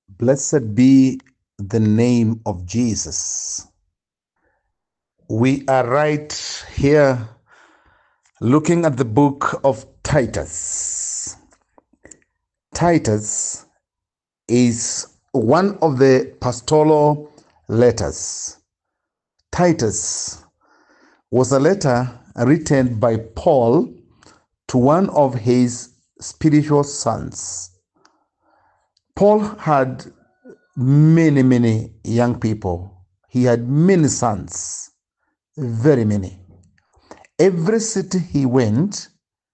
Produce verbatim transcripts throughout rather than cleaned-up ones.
Blessed be the name of Jesus. We are right here looking at the book of Titus. Titus is one of the pastoral letters. Titus was a letter written by Paul to one of his spiritual sons. Paul had many, many young people. He had many sons, very many. Every city he went,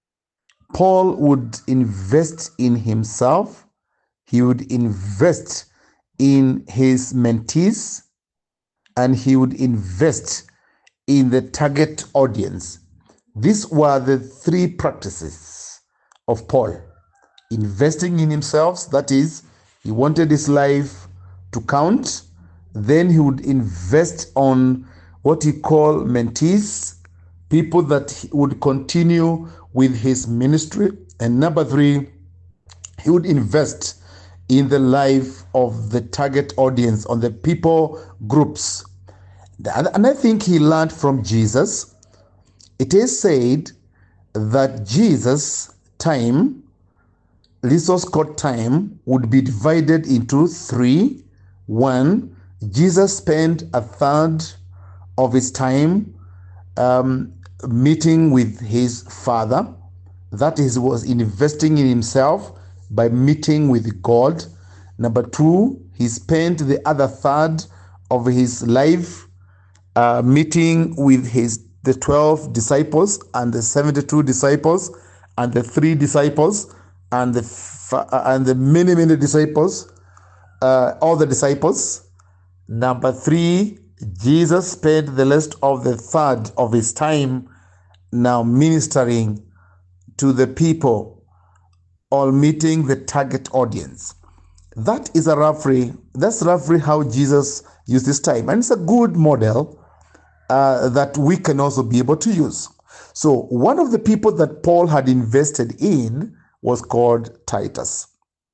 Paul would invest in himself. He would invest in his mentees, and he would invest in the target audience. These were the three practices of Paul. Investing in himself, that is, he wanted his life to count. Then he would invest on what he called mentees, people that would continue with his ministry. And number three, he would invest in the life of the target audience, on the people groups. And I think he learned from Jesus. It is said that Jesus' time, resource called time, would be divided into three. One, Jesus spent a third of his time um, meeting with his Father. That is, was investing in himself by meeting with God. Number two, he spent the other third of his life uh, meeting with his the twelve disciples and the seventy-two disciples and the three disciples and the and the many many disciples, uh, all the disciples. Number three, Jesus spent the rest of the third of his time now ministering to the people, all meeting the target audience. That is a roughly that's roughly how Jesus used his time, and it's a good model uh, that we can also be able to use. So one of the people that Paul had invested in was called Titus,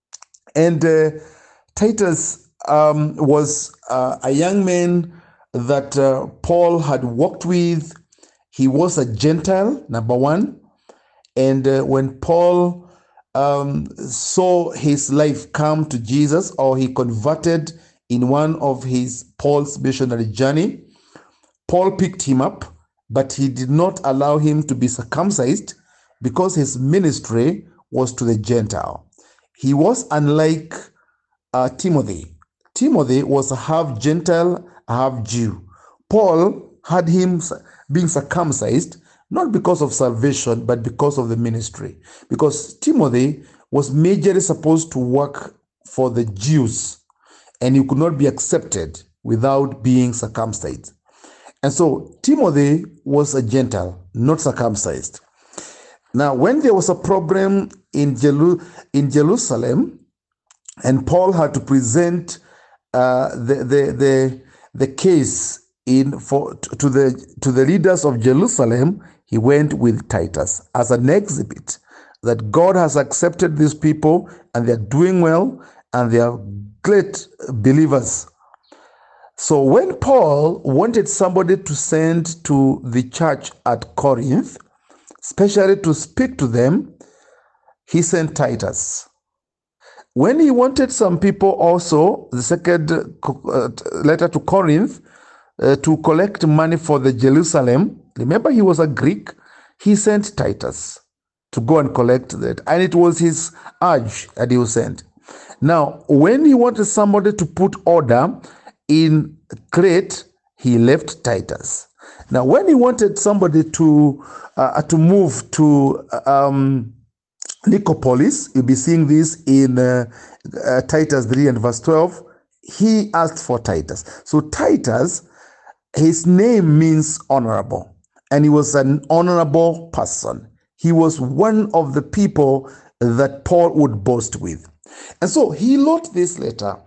and uh, Titus um, was uh, a young man that uh, Paul had worked with. He was a Gentile, number one, and uh, when Paul um, saw his life come to Jesus, or he converted in one of his Paul's missionary journey, Paul picked him up, but he did not allow him to be circumcised because his ministry was to the Gentile. He was unlike uh, Timothy. Timothy was a half Gentile, half Jew. Paul had him being circumcised, not because of salvation, but because of the ministry. Because Timothy was majorly supposed to work for the Jews, and he could not be accepted without being circumcised. And so Timothy was a Gentile, not circumcised. Now, when there was a problem in, Jelu- in Jerusalem, and Paul had to present uh, the, the, the, the case in for to the to the leaders of Jerusalem, he went with Titus as an exhibit that God has accepted these people and they're doing well and they are great believers. So when Paul wanted somebody to send to the church at Corinth, especially to speak to them, he sent Titus. When he wanted some people also, the second uh, letter to Corinth, uh, to collect money for the Jerusalem, remember he was a Greek, he sent Titus to go and collect that. And it was his urge that he was sent. Now, when he wanted somebody to put order in Crete, he left Titus. Now, when he wanted somebody to uh, to move to um, Nicopolis, you'll be seeing this in uh, uh, Titus three and verse twelve, he asked for Titus. So Titus, his name means honorable, and he was an honorable person. He was one of the people that Paul would boast with. And so he wrote this letter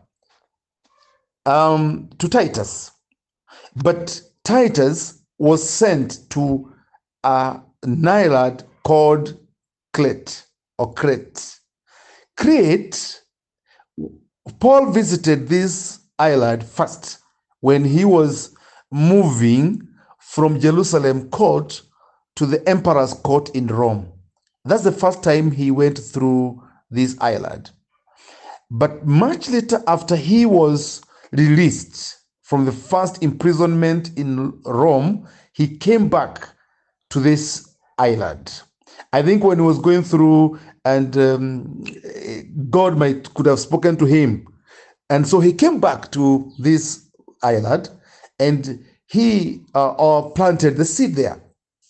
um, to Titus. But Titus was sent to a island called Crete or Crete. Crete Paul visited this island first when he was moving from Jerusalem court to the emperor's court in Rome. That's the first time he went through this island. But much later, after he was released from the first imprisonment in Rome, he came back to this island. I think when he was going through, and um, God might could have spoken to him, and so he came back to this island, and he uh, uh, planted the seed there.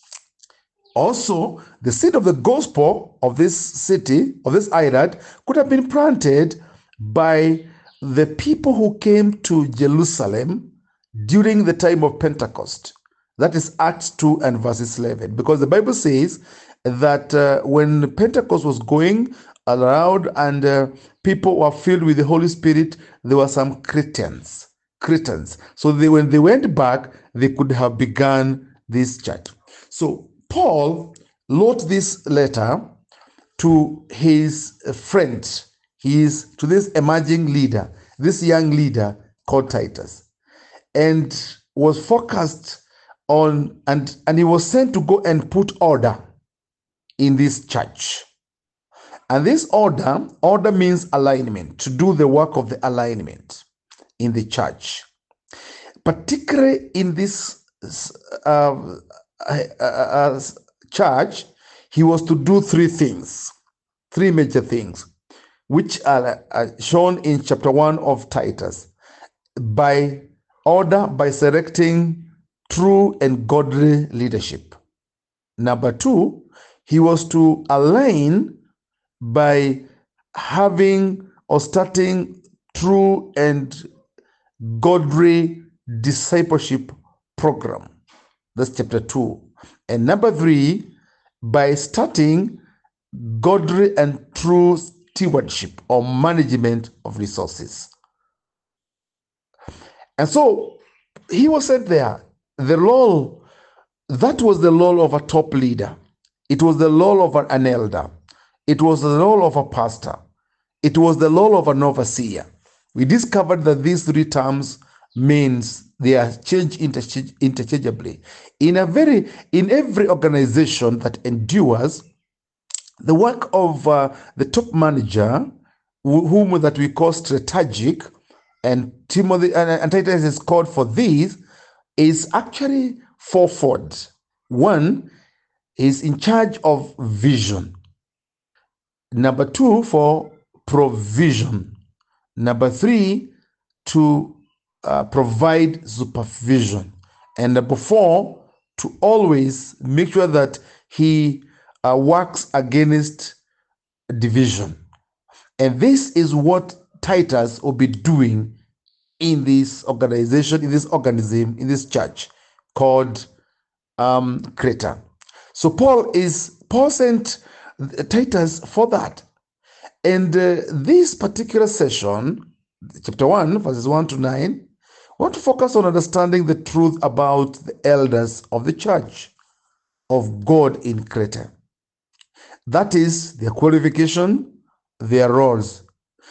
Also, the seed of the gospel of this city, of this island, could have been planted by the people who came to Jerusalem during the time of Pentecost. That is Acts two and verses eleven. Because the Bible says that uh, when Pentecost was going around and uh, people were filled with the Holy Spirit, there were some Cretans. Cretans. So they, when they went back, they could have begun this church. So Paul wrote this letter to his friend, his, to this emerging leader, this young leader called Titus, and was focused on, and, and he was sent to go and put order in this church. And this order, order means alignment, to do the work of the alignment in the church. Particularly in this uh, uh, uh, church, he was to do three things, three major things, which are uh, shown in chapter one of Titus. By order, by selecting true and godly leadership. Number two, he was to align by having or starting true and godly discipleship program. That's chapter two. And number three, by starting godly and true stewardship or management of resources. And so he was sent there. The role, that was the role of a top leader. It was the role of an elder. It was the role of a pastor. It was the role of an overseer. We discovered that these three terms means they are changed interchange, interchangeably. In a very, in every organization that endures, the work of uh, the top manager, whom that we call strategic, and Timothy and, and Titus is called for these, is actually fourfold. One is in charge of vision. Number two, for provision. Number three, to uh, provide supervision. And number four, to always make sure that he uh, works against division. And this is what Titus will be doing in this organization, in this organism, in this church called um, Crete. So Paul is Paul sent Titus for that. And uh, this particular session, chapter one, verses one to nine, I want to focus on understanding the truth about the elders of the church of God in Crete. That is their qualification, their roles.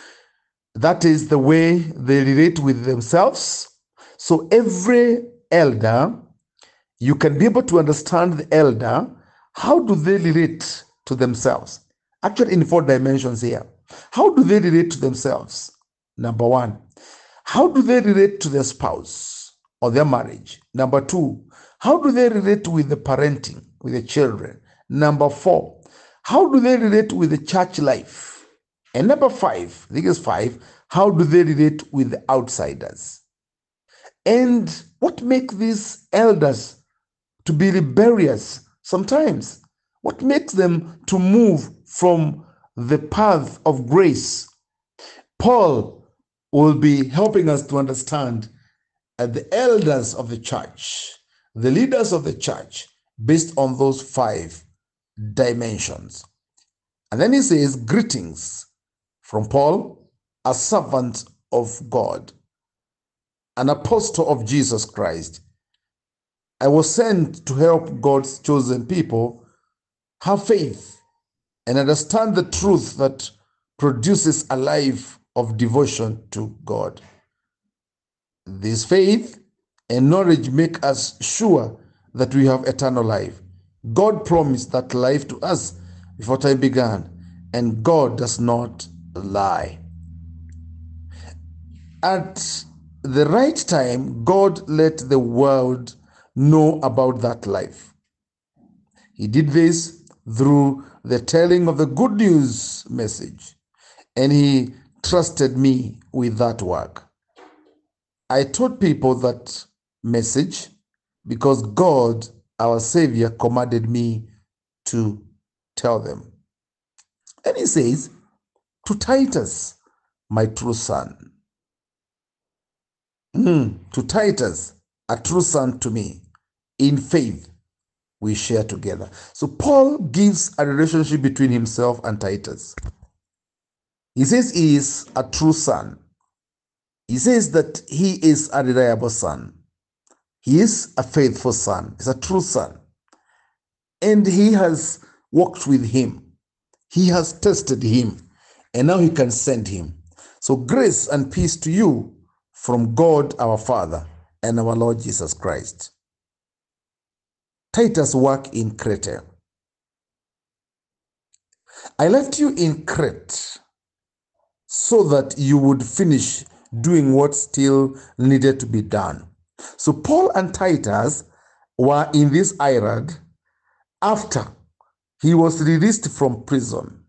That is the way they relate with themselves. So every elder, you can be able to understand the elder. How do they relate to themselves? Actually, in four dimensions here. How do they relate to themselves? Number one, how do they relate to their spouse or their marriage? Number two, how do they relate with the parenting, with the children? Number four, how do they relate with the church life? And number five, I think it's five, how do they relate with the outsiders? And what makes these elders to be rebellious sometimes? What makes them to move from the path of grace? Paul will be helping us to understand uh, the elders of the church, the leaders of the church, based on those five dimensions. And then he says, greetings from Paul, a servant of God, an apostle of Jesus Christ. I was sent to help God's chosen people have faith and understand the truth that produces a life of devotion to God. This faith and knowledge make us sure that we have eternal life. God promised that life to us before time began, and God does not lie. At the right time, God let the world know about that life. He did this through the telling of the good news message, and he trusted me with that work. I taught people that message because God, our Savior, commanded me to tell them. And he says, to Titus, my true son. Mm, to Titus, a true son to me, in faith we share together. So Paul gives a relationship between himself and Titus. He says he is a true son. He says that he is a reliable son. He is a faithful son. He's a true son. And he has walked with him. He has tested him. And now he can send him. So grace and peace to you from God our Father and our Lord Jesus Christ. Titus work in Crete. I left you in Crete so that you would finish doing what still needed to be done. So Paul and Titus were in this island after he was released from prison.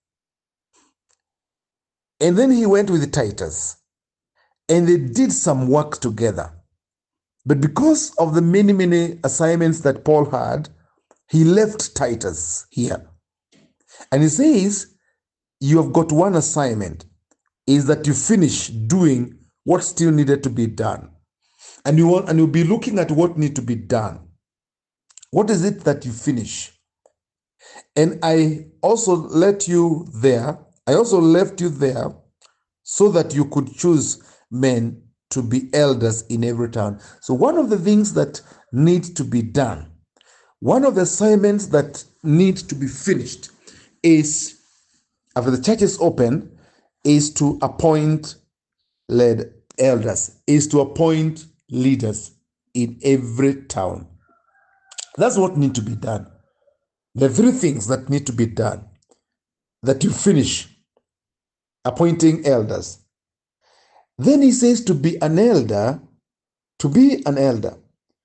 And then he went with Titus and they did some work together. But because of the many, many assignments that Paul had, he left Titus here. And he says, you have got one assignment, is that you finish doing what still needed to be done. And you want, and you'll be looking at what needs to be done. What is it that you finish? And I also let you there, I also left you there so that you could choose men to be elders in every town. So one of the things that need to be done, one of the assignments that need to be finished is, after the church is open, is to appoint led elders, is to appoint leaders in every town. That's what needs to be done. There are three things that need to be done that you finish appointing elders. Then he says to be an elder, to be an elder.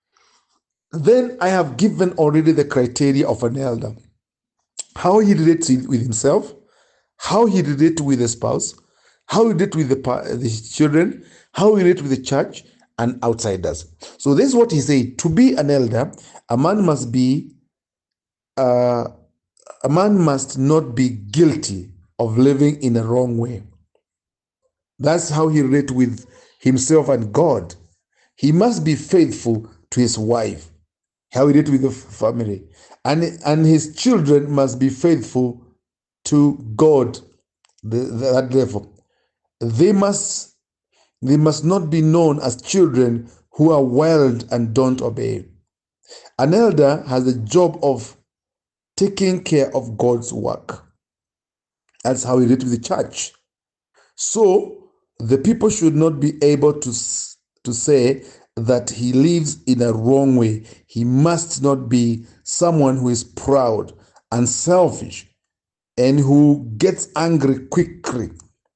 Then I have given already the criteria of an elder. How he relates with himself, how he relates with the spouse, how he relates with the, the children, how he relates with the church and outsiders. So this is what he said. To be an elder, a man must be, uh, a man must not be guilty of living in a wrong way. That's how he relates with himself and God. He must be faithful to his wife, how he relates with the family. And, and his children must be faithful to God, the, the, that level. They must, they must not be known as children who are wild and don't obey. An elder has a job of taking care of God's work. That's how he relates with the church. So, the people should not be able to, to say that he lives in a wrong way. He must not be someone who is proud and selfish and who gets angry quickly.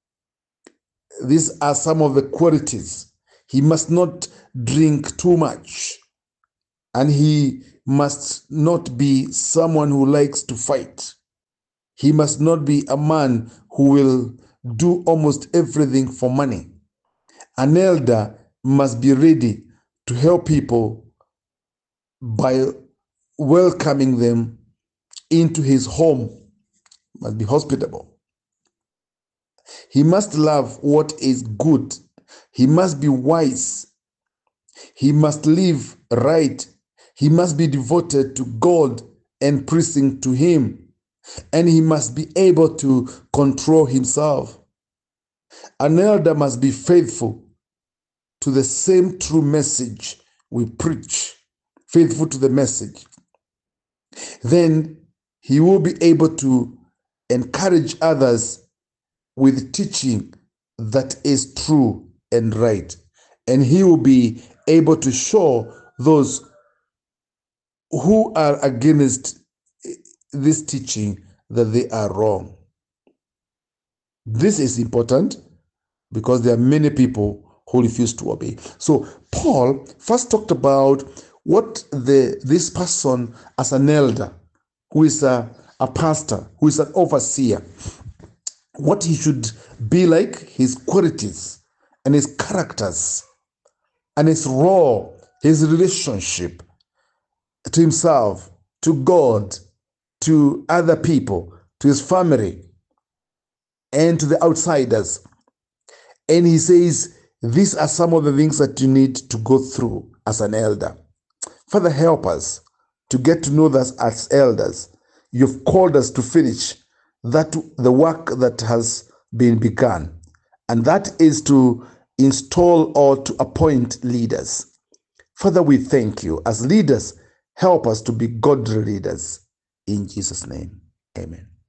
These are some of the qualities. He must not drink too much. And he must not be someone who likes to fight. He must not be a man who will do almost everything for money. An elder must be ready to help people by welcoming them into his home, must be hospitable. He must love what is good. He must be wise. He must live right. He must be devoted to God and pleasing to him. And he must be able to control himself. An elder must be faithful to the same true message we preach, faithful to the message. Then he will be able to encourage others with teaching that is true and right. And he will be able to show those who are against this teaching that they are wrong. This is important because there are many people who refuse to obey. So Paul first talked about what the this person as an elder, who is a, a pastor, who is an overseer, what he should be like, his qualities and his characters and his role, his relationship to himself, to God, to other people, to his family, and to the outsiders. And he says, these are some of the things that you need to go through as an elder. Father, help us to get to know us as elders. You've called us to finish that the work that has been begun, and that is to install or to appoint leaders. Father, we thank you. As leaders, help us to be godly leaders. In Jesus' name, amen.